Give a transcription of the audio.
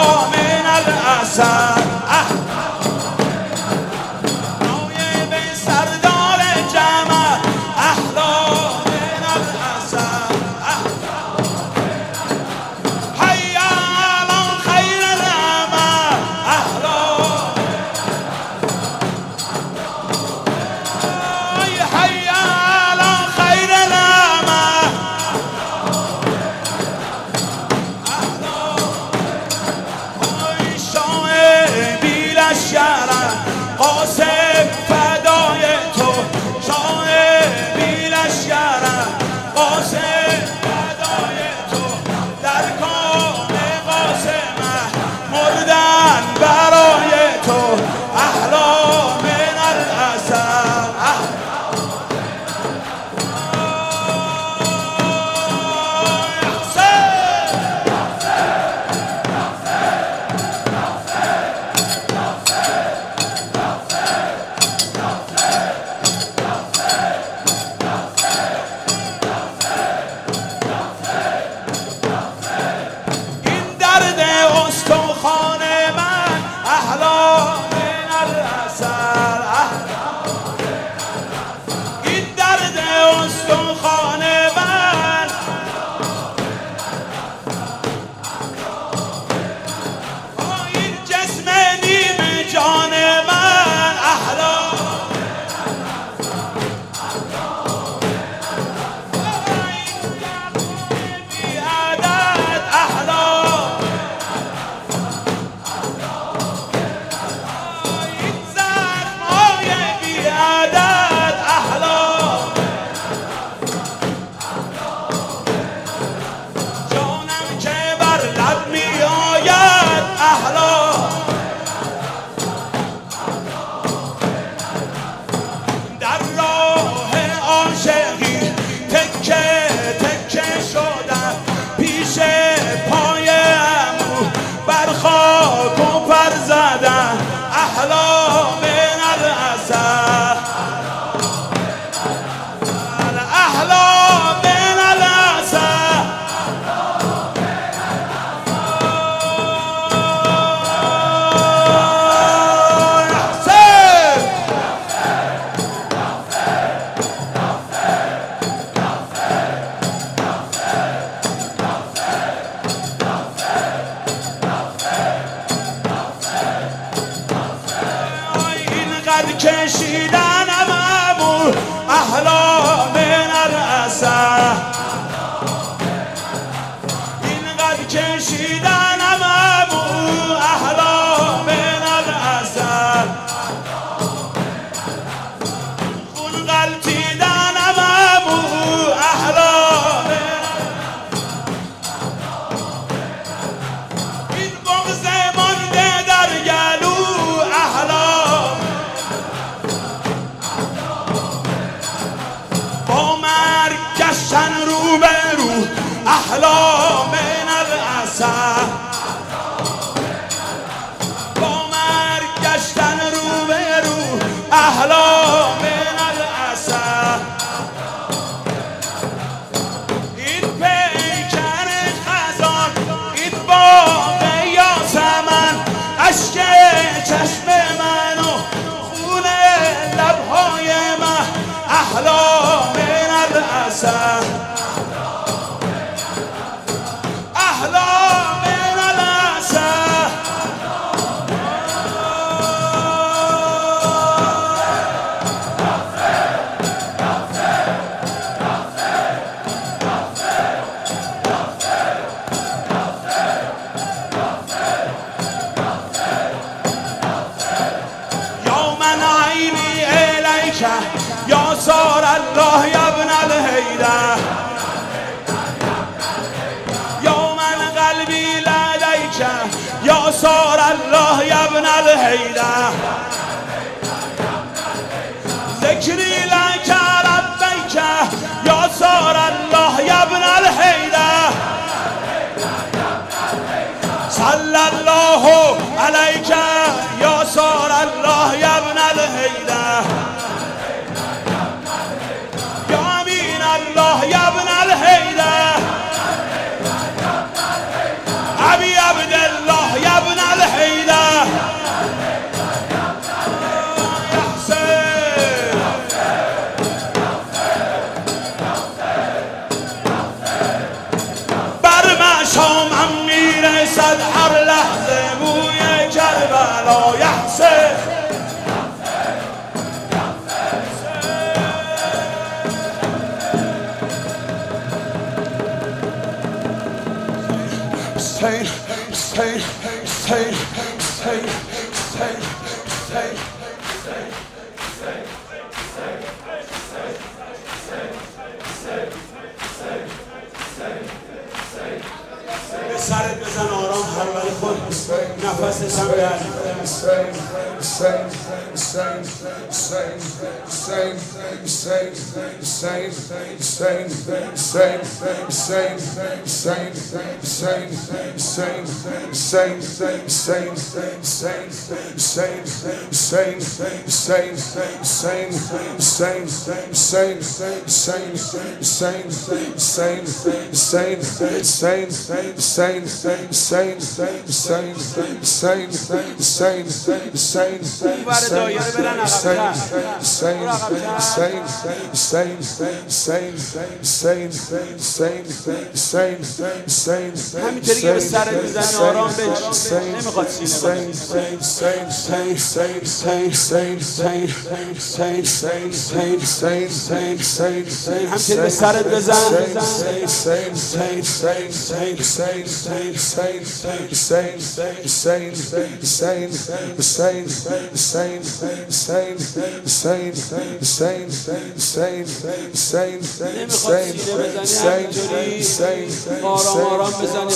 من الاسد نایب سردار جمع احلا من الاسد حی علی خیر العمل احلا حی علی خیر العمل قاسم فدای تو شاه بی لشکرم قاسم فدای تو در کام قاسم مردن برای تو احلا من الاسد استخوان من احلا من الاسد این درد استخوان من این جسم نیم جان من احلا بی عدد احلا احلا من الاسد احلا من الاسد کشیدن مامور احلا من الاسد اینقدر کشیدن مامور احلا من الاسد خون غلطیدن مامور احلا من این بغض مانده در گلو احلا گشتن رو به رو احلا من الاسد با مرگ گشتن رو به رو احلا من الاسد این پیکر خزان این باغ یاسمن اشک چشم من و خون لبهای من احلا من الاسد احلا من الاسد یا من عینی الیک یا سار الله یا ابن الهیدر یا من قلبی لدیک یا سار الله یا ابن الهیدر ذکری لک ربیک یا سار الله یا ابن الهیدر صلی الله علیک یا سار الله یا ابن الهیدر یا امین الله یا ابن الهیدر ابی عبدالله یا سرت بزن آرام پرور خود نفسش هم گرد همینطوری که به سرت میزنی آرام بش نمیخواد سینه همینطوری به سرت بزن آرام آرام بزنی